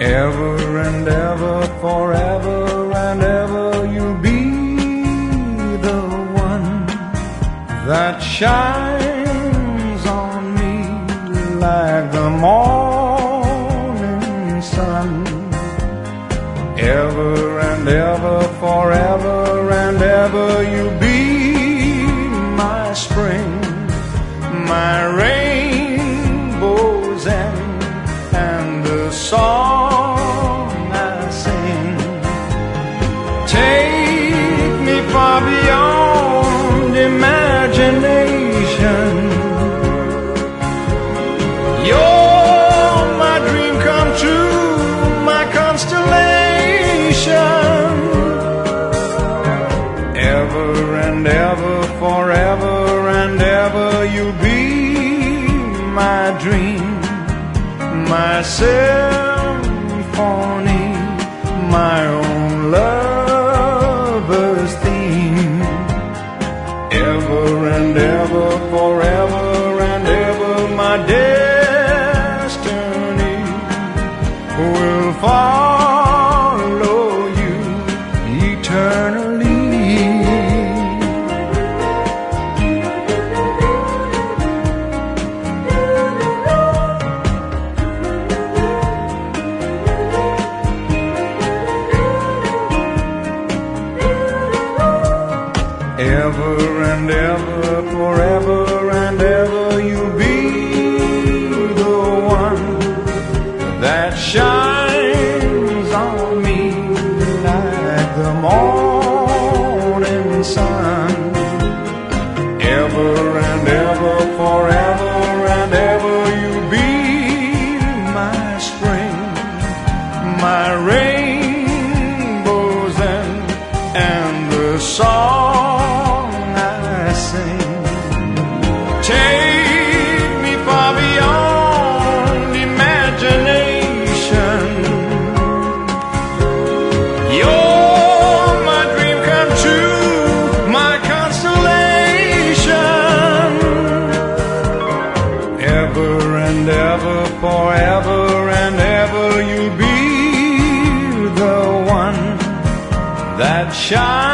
Ever and ever, forever and ever, you'll be the one that shines on me like the morning sun. Ever and ever, forever and ever, you'll be my spring, my rainbow's end, and the song I sing. Take me far beyond imagination. You're my dream come true, my constellation. Ever and ever, forever and ever, you'll be my dream, my symphony, my own lover's theme. Ever and ever, forever and ever, my destiny will follow you eternally. Ever and ever, forever and ever, you'll be the one that shines on me like the morning sun. Ever and ever, forever and ever, you'll be my spring, my rainbow's end, and the song I sing. Take me far beyond imagination. You're my dream come true, my constellation. Ever and ever, forever and ever, you'll be the one that shines